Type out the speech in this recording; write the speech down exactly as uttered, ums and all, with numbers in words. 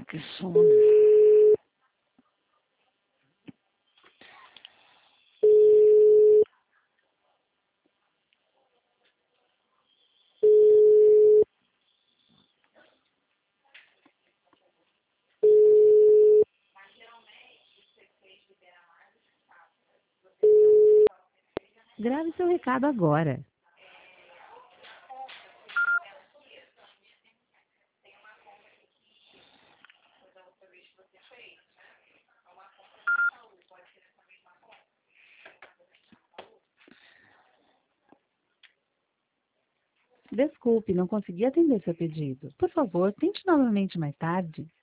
Que sono. Grave seu recado agora. Desculpe, não consegui atender seu pedido. Por favor, tente novamente mais tarde.